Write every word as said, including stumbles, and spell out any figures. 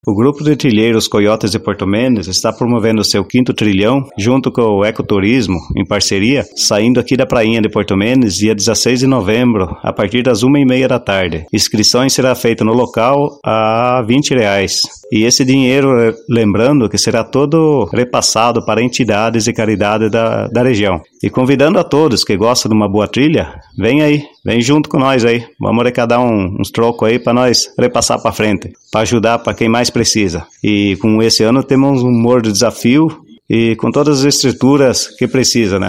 O grupo de trilheiros Coiotes de Porto Mendes está promovendo o seu quinto trilhão, junto com o Ecoturismo, em parceria, saindo aqui da prainha de Porto Mendes, dia dezesseis de novembro, a partir das uma e meia da tarde. Inscrições será feita no local a vinte reais. E esse dinheiro, lembrando que será todo repassado para entidades de caridade da, da região. E convidando a todos que gostam de uma boa trilha, vem aí, vem junto com nós aí. Vamos arrecadar um, uns trocos aí para nós repassar para frente, para ajudar para quem mais precisa. E com esse ano temos um humor de desafio e com todas as estruturas que precisa, né?